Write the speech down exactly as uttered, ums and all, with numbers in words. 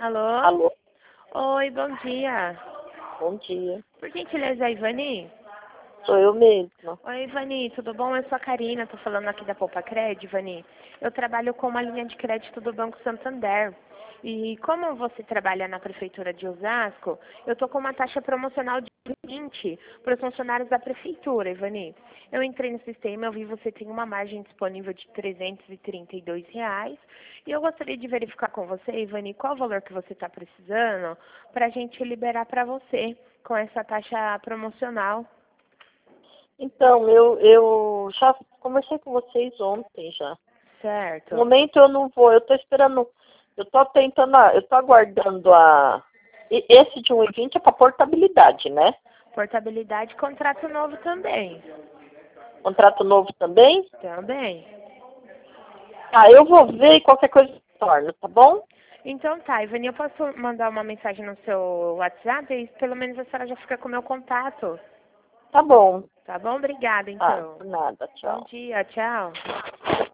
Alô? Alô, Oi, bom dia. bom dia. Por gentileza, Ivani? Sou eu mesma. Oi, Ivani, tudo bom? Eu sou a Karina, tô falando aqui da Poupa Cred, Ivani. Eu trabalho com uma linha de crédito do Banco Santander. E como você trabalha na Prefeitura de Osasco, eu tô com uma taxa promocional de vinte para os funcionários da Prefeitura, Ivani. Eu entrei no sistema, eu vi que você tem uma margem disponível de trezentos e trinta e dois reais. E eu gostaria de verificar com você, Ivani, qual o valor que você está precisando para a gente liberar para você com essa taxa promocional. Então, eu, eu já conversei com vocês ontem já. Certo. No momento eu não vou, eu tô esperando, eu tô tentando, a- eu tô aguardando a... e- Esse de um e vinte é para portabilidade, né? Portabilidade, contrato novo também. Contrato novo também? Também. Ah, eu vou ver e qualquer coisa eu torno, tá bom? Então tá, Ivani, eu posso mandar uma mensagem no seu WhatsApp e pelo menos a senhora já fica com o meu contato. Tá bom. Tá bom? Obrigada, Ah, então. por nada, Bom tchau. dia, tchau.